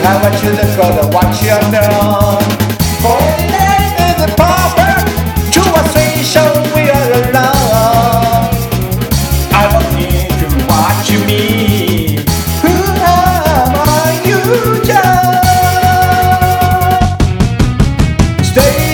I want you to go to watch your dog. Falling in the perfect to a sweet show we are alone. I want you to watch me. Who am I, you just stay